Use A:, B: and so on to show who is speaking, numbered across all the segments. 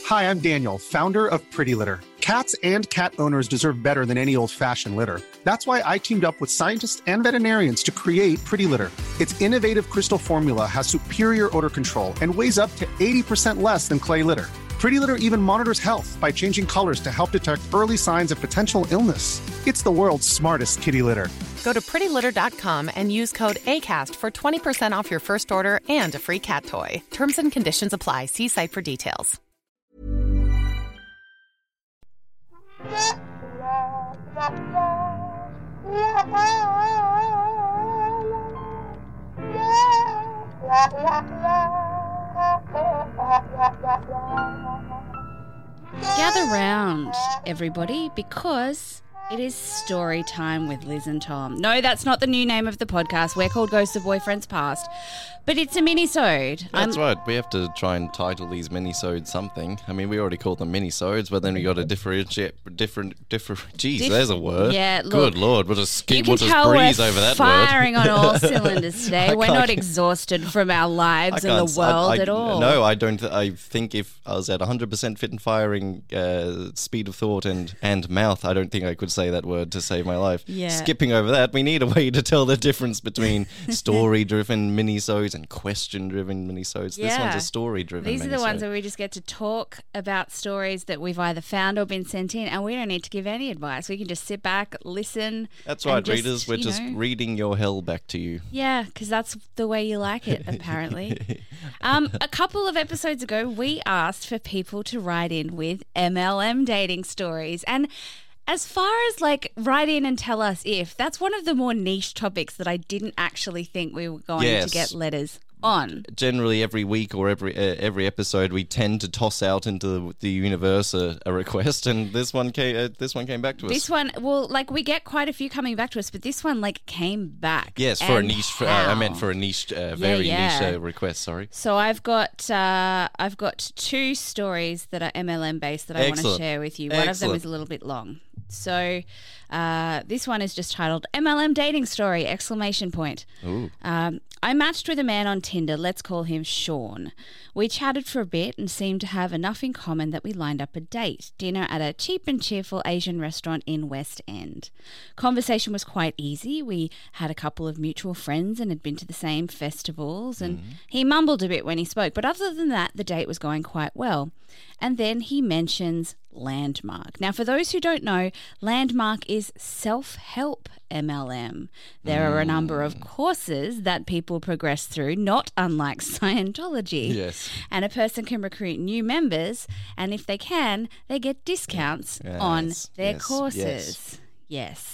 A: Hi, I'm Daniel, founder of Pretty Litter. Cats and cat owners deserve better than any old-fashioned litter. That's why I teamed up with scientists and veterinarians to create Pretty Litter. Its innovative crystal formula has superior odor control and weighs up to 80% less than clay litter. Pretty Litter even monitors health by changing colors to help detect early signs of potential illness. It's the world's smartest kitty litter.
B: Go to prettylitter.com and use code ACAST for 20% off your first order and a free cat toy. Terms and conditions apply. See site for details.
C: Gather round, everybody, because it is story time with Liz and Tom. No, that's not the new name of the podcast. We're called Ghosts of Boyfriends Past, but it's a mini-sode.
D: That's right. We have to try and title these mini-sodes something. I mean, we already called them mini-sodes, but then we got to differentiate Geez, there's a word.
C: Yeah, look,
D: good Lord, we'll just breeze over that
C: firing
D: word.
C: on all cylinders today. We're not exhausted from our lives and the world at all.
D: No, I don't. I think if I was at 100% fit and firing speed of thought and mouth, I don't think I could say that word to save my life.
C: Yeah.
D: Skipping over that, we need a way to tell the difference between story-driven mini-sodes and question-driven mini-sodes.
C: Yeah.
D: This one's a story-driven
C: These
D: mini-sode.
C: are the ones where we just get to talk about stories that we've either found or been sent in, and we don't need to give any advice. We can just sit back, listen.
D: That's right, readers. We're just reading your hell back to you.
C: Yeah, because that's the way you like it, apparently. A couple of episodes ago, we asked for people to write in with MLM dating stories. And as far as like write in and tell us if, that's one of the more niche topics that I didn't actually think we were going to get letters on.
D: Generally, every week or every episode, we tend to toss out into the universe a request, and this one came back to us.
C: This one, well, like we get quite a few coming back to us, but this one like came back.
D: Yes, for a niche. I meant for a niche, niche request. Sorry.
C: So I've got two stories that are MLM based that I want to share with you. One of them is a little bit long. So this one is just titled MLM Dating Story!
D: Ooh.
C: I matched with a man on Tinder. Let's call him Sean. We chatted for a bit and seemed to have enough in common that we lined up a date. Dinner at a cheap and cheerful Asian restaurant in West End. Conversation was quite easy. We had a couple of mutual friends and had been to the same festivals, and he mumbled a bit when he spoke. But other than that, the date was going quite well. And then he mentions Landmark. Now, for those who don't know, Landmark is self-help MLM. There are a number of courses that people progress through, not unlike Scientology.
D: Yes.
C: And a person can recruit new members, and if they can, they get discounts on their courses. Yes.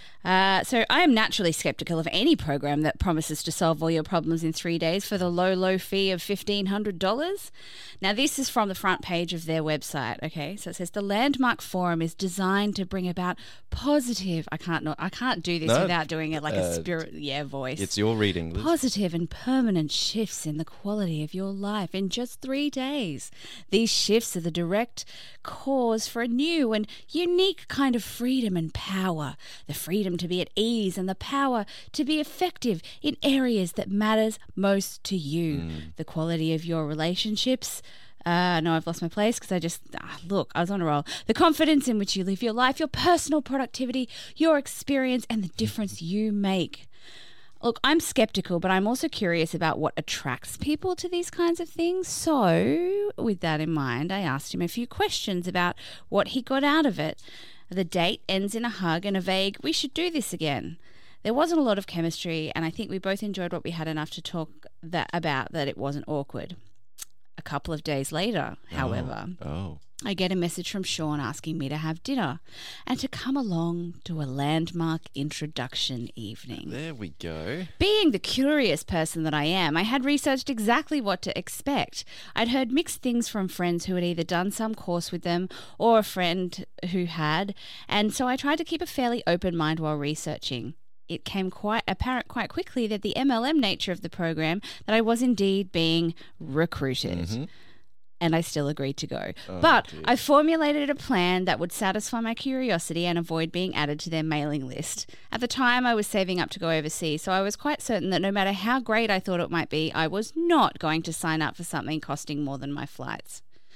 C: So I am naturally skeptical of any program that promises to solve all your problems in 3 days for the low fee of $1,500. Now, this is from the front page of their website, okay? So it says, the Landmark Forum is designed to bring about positive... I can't do this without doing it like a spirit... voice.
D: It's your reading, Liz.
C: Positive and permanent shifts in the quality of your life in just 3 days. These shifts are the direct cause for a new and unique kind of freedom and power. The freedom to be at ease and the power to be effective in areas that matters most to you. The quality of your relationships. No, I've lost my place because I was on a roll. The confidence in which you live your life, your personal productivity, your experience, and the difference you make. Look, I'm skeptical, but I'm also curious about what attracts people to these kinds of things. So, with that in mind, I asked him a few questions about what he got out of it. The date ends in a hug and a vague, we should do this again. There wasn't a lot of chemistry, and I think we both enjoyed what we had enough to talk about that it wasn't awkward. A couple of days later, however, I get a message from Sean asking me to have dinner and to come along to a Landmark introduction evening.
D: There we go.
C: Being the curious person that I am, I had researched exactly what to expect. I'd heard mixed things from friends who had either done some course with them or a friend who had, and so I tried to keep a fairly open mind while researching. It came quite apparent quite quickly that the MLM nature of the program, that I was indeed being recruited. And I still agreed to go. But I formulated a plan that would satisfy my curiosity and avoid being added to their mailing list. At the time, I was saving up to go overseas, so I was quite certain that no matter how great I thought it might be, I was not going to sign up for something costing more than my flights.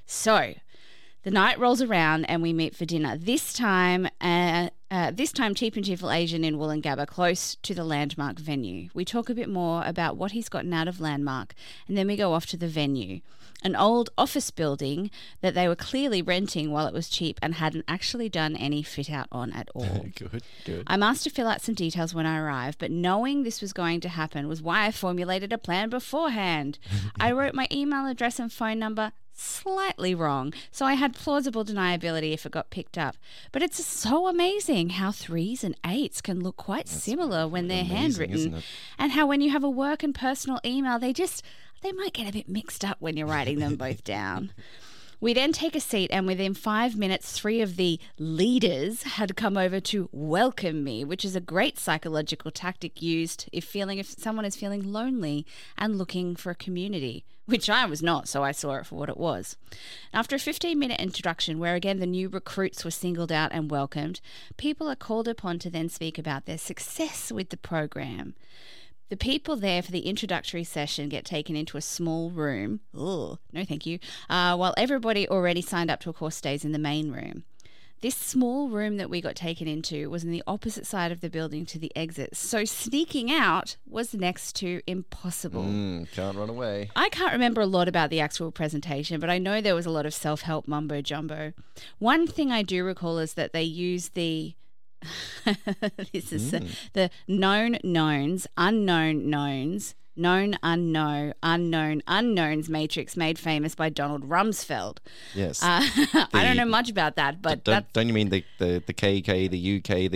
C: So the night rolls around and we meet for dinner. This time Cheap and Cheerful Asian in Woolloongabba, close to the Landmark venue. We talk a bit more about what he's gotten out of Landmark, and then we go off to the venue, an old office building that they were clearly renting while it was cheap and hadn't actually done any fit out on at all.
D: Good.
C: I'm asked to fill out some details when I arrive, but knowing this was going to happen was why I formulated a plan beforehand. I wrote my email address and phone number slightly wrong, so I had plausible deniability if it got picked up. But it's so amazing how 3s and 8s can look quite similar when they're handwritten, and how when you have a work and personal email, they might get a bit mixed up when you're writing them both down. We then take a seat, and within 5 minutes, 3 of the leaders had come over to welcome me, which is a great psychological tactic used if someone is feeling lonely and looking for a community, which I was not, so I saw it for what it was. After a 15-minute introduction, where again the new recruits were singled out and welcomed, people are called upon to then speak about their success with the program. The people there for the introductory session get taken into a small room. Oh, no thank you. While everybody already signed up to a course stays in the main room. This small room that we got taken into was on the opposite side of the building to the exit, so sneaking out was next to impossible.
D: Can't run away.
C: I can't remember a lot about the actual presentation, but I know there was a lot of self-help mumbo-jumbo. One thing I do recall is that they used the this is the known knowns, unknown knowns, known unknown, unknown unknowns matrix made famous by Donald Rumsfeld.
D: Yes.
C: I don't know much about that, but
D: don't you mean the KK, the UK,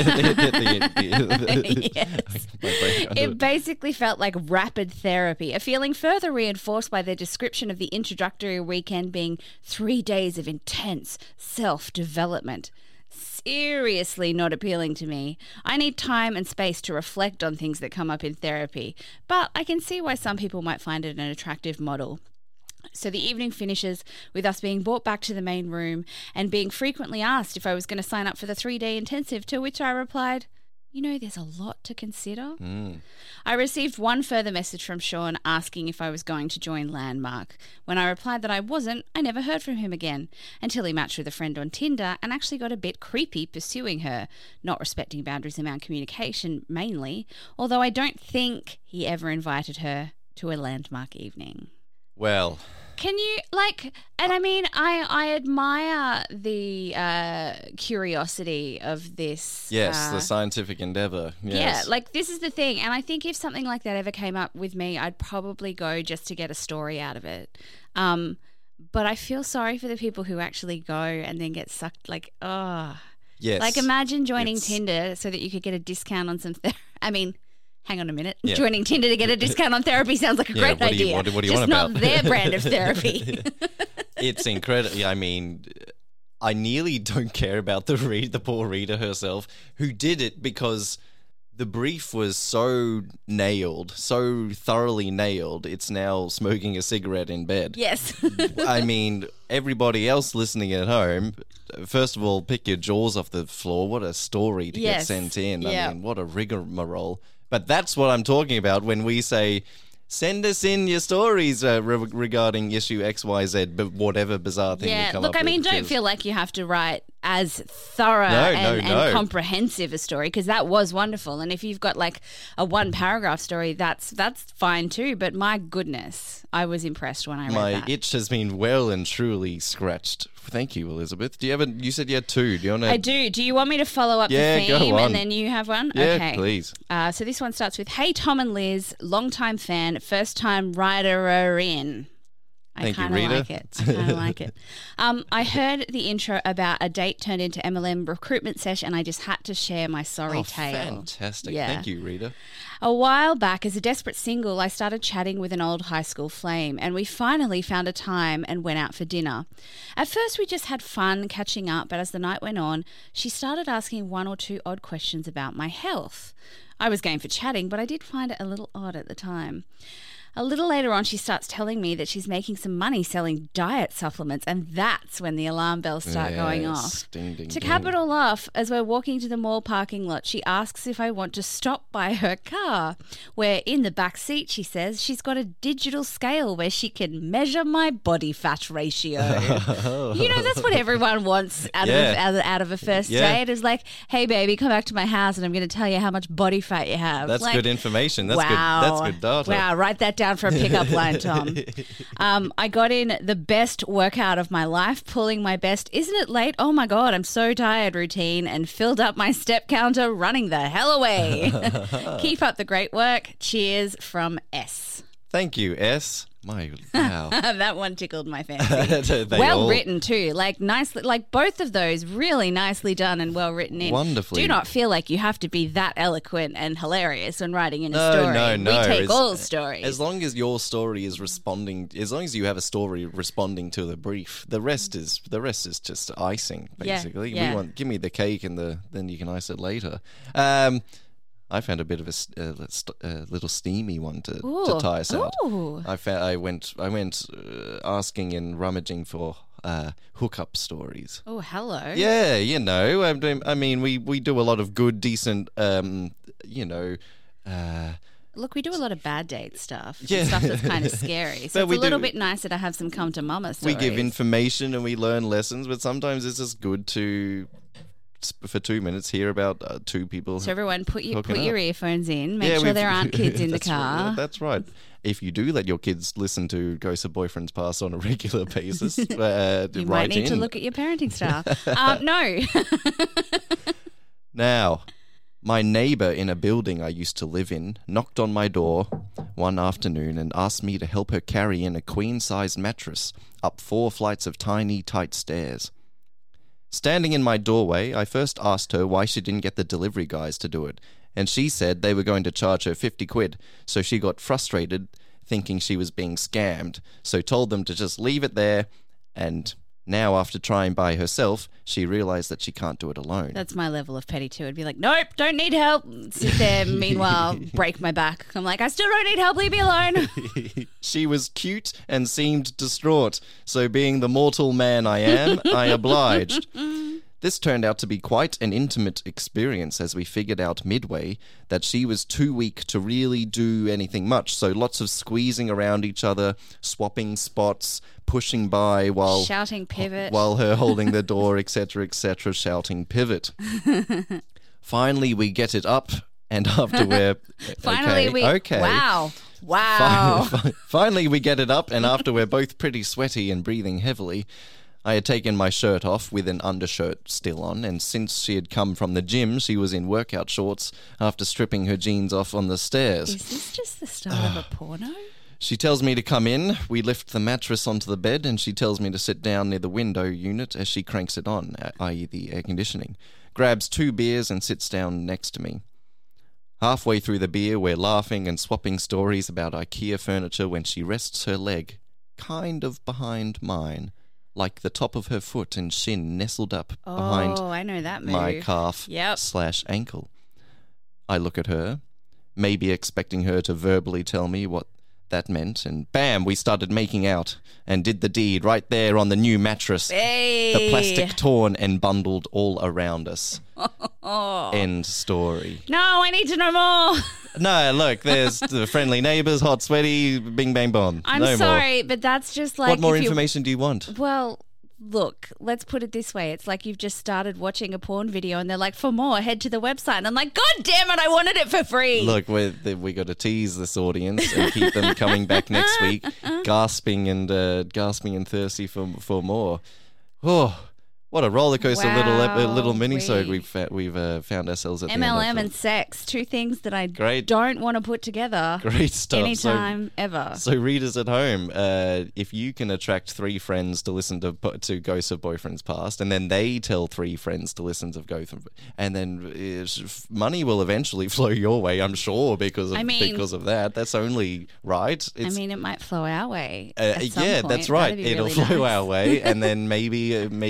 C: yes. It basically felt like rapid therapy, a feeling further reinforced by their description of the introductory weekend being 3 days of intense self-development. Seriously not appealing to me. I need time and space to reflect on things that come up in therapy, but I can see why some people might find it an attractive model. So the evening finishes with us being brought back to the main room and being frequently asked if I was going to sign up for the 3-day intensive, to which I replied, there's a lot to consider. I received one further message from Sean asking if I was going to join Landmark. When I replied that I wasn't, I never heard from him again, until he matched with a friend on Tinder and actually got a bit creepy pursuing her, not respecting boundaries around communication mainly, although I don't think he ever invited her to a Landmark evening.
D: Well...
C: Can you, and I mean, I admire the curiosity of this.
D: Yes, the scientific endeavour. Yes.
C: Yeah, this is the thing. And I think if something like that ever came up with me, I'd probably go just to get a story out of it. But I feel sorry for the people who actually go and then get sucked,
D: Yes.
C: Imagine joining Tinder so that you could get a discount on some hang on a minute. Yeah. Joining Tinder to get a discount on therapy sounds like a great idea.
D: What do you
C: just
D: want about?
C: Not their brand of therapy.
D: It's incredible. I mean, I nearly don't care about the poor reader herself who did it because the brief was so thoroughly nailed, it's now smoking a cigarette in bed.
C: Yes.
D: I mean, everybody else listening at home, first of all, pick your jaws off the floor. What a story to get sent in.
C: Yeah.
D: I mean, what a rigmarole. But that's what I'm talking about when we say, send us in your stories regarding issue XYZ, but whatever bizarre thing you come up with.
C: Yeah, look, I mean, don't feel like you have to write as thorough and comprehensive a story, because that was wonderful. And if you've got a 1-paragraph story, that's fine too. But my goodness, I was impressed when I read that.
D: My itch has been well and truly scratched. Thank you, Elizabeth. You said you had 2. Do you want to?
C: I do. Do you want me to follow up the theme
D: go on.
C: and then you have one?
D: Yeah,
C: okay.
D: Please.
C: So this one starts with, "Hey, Tom and Liz, long-time fan, first-time writer-in." I kind of like it. I heard the intro about a date turned into MLM recruitment session, and I just had to share my sorry tale.
D: Fantastic.
C: Yeah.
D: Thank you, Rita.
C: A while back, as a desperate single, I started chatting with an old high school flame, and we finally found a time and went out for dinner. At first, we just had fun catching up, but as the night went on, she started asking 1 or 2 odd questions about my health. I was game for chatting, but I did find it a little odd at the time. A little later on, she starts telling me that she's making some money selling diet supplements, and that's when the alarm bells start going off.
D: Ding, ding,
C: To
D: ding.
C: cap it all off, as we're walking to the mall parking lot, she asks if I want to stop by her car, where in the back seat, she says, she's got a digital scale where she can measure my body fat ratio. You know, that's what everyone wants out of a first date. Is like, hey, baby, come back to my house and I'm going to tell you how much body fat you have.
D: That's
C: like,
D: good information. That's good data.
C: Wow, write that down for a pickup line, Tom. I got in the best workout of my life, pulling my best, isn't it late? Oh my God, I'm so tired routine, and filled up my step counter running the hell away. Keep up the great work. Cheers from S.
D: Thank you, S. Wow.
C: That one tickled my fancy. Well written too. Like nicely, like both of those really nicely done and well written in.
D: Wonderfully.
C: Do not feel like you have to be that eloquent and hilarious when writing in a story.
D: No.
C: We take all stories.
D: As long as your story is responding, as long as you have a story responding to the brief, the rest is just icing, basically.
C: Yeah.
D: Give me the cake and then you can ice it later. I found a bit of a little steamy one to tie us out.
C: Ooh.
D: I went asking and rummaging for hookup stories.
C: Oh, hello.
D: Yeah, you know, I mean, we do a lot of good, decent, you know.
C: Look, we do a lot of bad date stuff.
D: Yeah.
C: Stuff that's kind of scary. So
D: But
C: it's a little bit nicer to have some come to mama stories.
D: We give information and we learn lessons, but sometimes it's just good to, for 2 minutes, hear about two people.
C: So everyone, put your
D: hooking up.
C: earphones in. Make sure there aren't kids in the
D: That's
C: car.
D: Right, that's right. If you do let your kids listen to Ghosts of Boyfriends Past on a regular basis,
C: You might need to look at your parenting style. No.
D: Now, my neighbour in a building I used to live in knocked on my door one afternoon and asked me to help her carry in a queen-sized mattress up 4 flights of tiny, tight stairs. Standing in my doorway, I first asked her why she didn't get the delivery guys to do it, and she said they were going to charge her 50 quid, so she got frustrated, thinking she was being scammed, so told them to just leave it there, and now after trying by herself, she realised that she can't do it alone.
C: That's my level of petty too. I'd be like, nope, don't need help. Sit there, meanwhile, break my back. I'm like, I still don't need help, leave me alone.
D: She was cute and seemed distraught, so being the mortal man I am, I obliged. This turned out to be quite an intimate experience, as we figured out midway that she was too weak to really do anything much, so lots of squeezing around each other, swapping spots, pushing by while
C: Shouting pivot.
D: while her holding the door, etc., shouting pivot. Finally, we get it up, and after we're
C: Wow.
D: Finally, we get it up, and after we're both pretty sweaty and breathing heavily, I had taken my shirt off with an undershirt still on, and since she had come from the gym, she was in workout shorts after stripping her jeans off on the stairs.
C: Is this just the start of a porno?
D: She tells me to come in, we lift the mattress onto the bed, and she tells me to sit down near the window unit as she cranks it on, i.e. the air conditioning, grabs 2 beers and sits down next to me. Halfway through the beer, we're laughing and swapping stories about IKEA furniture when she rests her leg kind of behind mine, like the top of her foot and shin nestled up behind
C: I know that move.
D: my calf / ankle. I look at her, maybe expecting her to verbally tell me what that meant, and bam, we started making out and did the deed right there on the new mattress.
C: Hey.
D: The plastic torn and bundled all around us. End story.
C: No, I need to know more.
D: No, look, there's the friendly neighbours, hot, sweaty, bing, bang, bong.
C: I'm
D: no
C: sorry, but that's just like...
D: What more
C: if you-
D: information do you want?
C: Well, look, let's put it this way. It's like you've just started watching a porn video and they're like, for more, head to the website. And I'm like, God damn it, I wanted it for free.
D: Look, we got to tease this audience and keep them coming back next week, gasping and thirsty for more. Oh, what a roller coaster little mini-sode we've found ourselves at the end of.
C: MLM and sex, 2 things that I
D: Great.
C: don't want to put together.
D: Great stuff.
C: Anytime, ever.
D: So readers at home, if you can attract 3 friends to listen to Ghosts of Boyfriends Past, and then they tell 3 friends to listen to Ghosts of, and then money will eventually flow your way, I'm sure, because of that. That's only right.
C: It might flow our way. At some point.
D: That's right.
C: That'd be
D: It'll
C: really
D: flow
C: nice.
D: our way, and then maybe trickle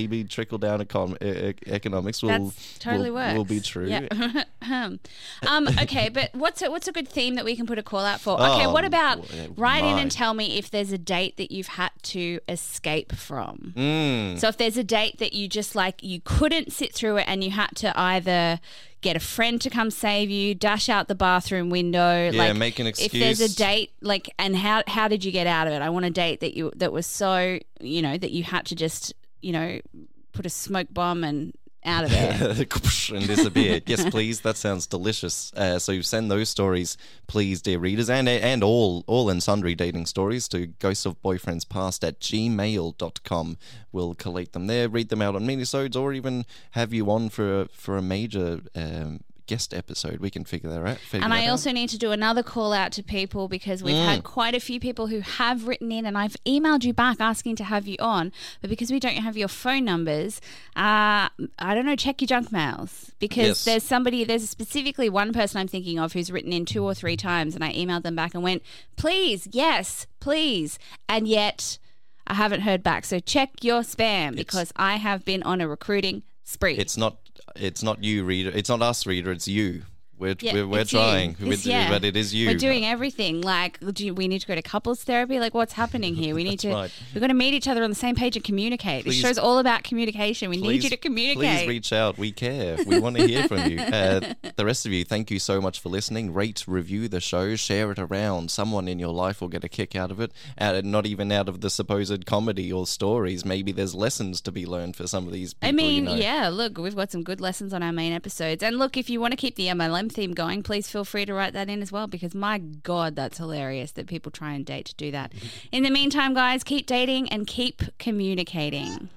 D: trickle-down economics will be true.
C: Yeah. Okay, but what's a good theme that we can put a call out for? Okay, what about write in and tell me if there's a date that you've had to escape from. So if there's a date that you just like, you couldn't sit through it and you had to either get a friend to come save you, dash out the bathroom window.
D: Yeah, make an excuse.
C: If there's a date, like, and how did you get out of it? I want a date that was so, that you had to just, put a smoke bomb and out of there.
D: And disappear. Yes, please. That sounds delicious. So you send those stories, please, dear readers, and all and sundry dating stories to ghostsofboyfriendspast@gmail.com. We'll collate them there, read them out on minisodes, or even have you on for a major guest episode. We can figure that out.
C: And I also need to do another call out to people because we've had quite a few people who have written in, and I've emailed you back asking to have you on, but because we don't have your phone numbers, I don't know, check your junk mails, because there's specifically one person I'm thinking of who's written in 2 or 3 times, and I emailed them back and went, please, yes, please, and yet I haven't heard back. So check your spam, because I have been on a recruiting spree.
D: It's not you, reader. It's not us, reader. It's you. We're trying, but it is you.
C: We're doing everything. Like, we need to go to couples therapy? Like, what's happening here? We need to. We've got to meet each other on the same page and communicate. This show's all about communication. We need you to communicate.
D: Please reach out. We care. We want to hear from you. The rest of you, thank you so much for listening. Rate, review the show, share it around. Someone in your life will get a kick out of it. Not even out of the supposed comedy or stories. Maybe there's lessons to be learned for some of these people.
C: Yeah. Look, we've got some good lessons on our main episodes. And look, if you want to keep the MLM theme going, please feel free to write that in as well, because my God, that's hilarious that people try and date to do that. In the meantime, guys, keep dating and keep communicating.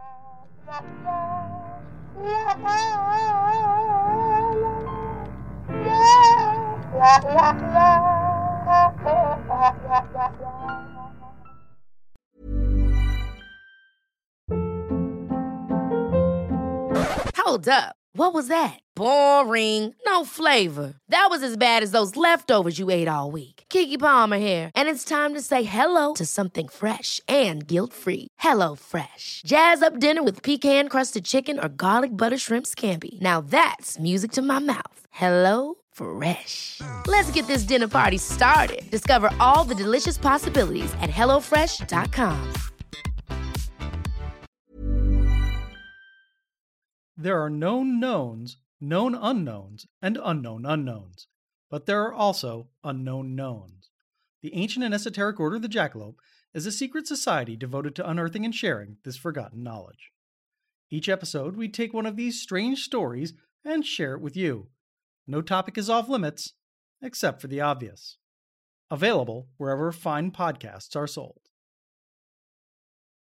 E: Hold up. What was that? Boring. No flavor. That was as bad as those leftovers you ate all week. Keke Palmer here, and it's time to say hello to something fresh and guilt-free. Hello Fresh. Jazz up dinner with pecan-crusted chicken or garlic butter shrimp scampi. Now that's music to my mouth. Hello Fresh. Let's get this dinner party started. Discover all the delicious possibilities at HelloFresh.com.
F: There are known knowns, known unknowns, and unknown unknowns. But there are also unknown knowns. The ancient and esoteric Order of the Jackalope is a secret society devoted to unearthing and sharing this forgotten knowledge. Each episode, we take one of these strange stories and share it with you. No topic is off limits, except for the obvious. Available wherever fine podcasts are sold.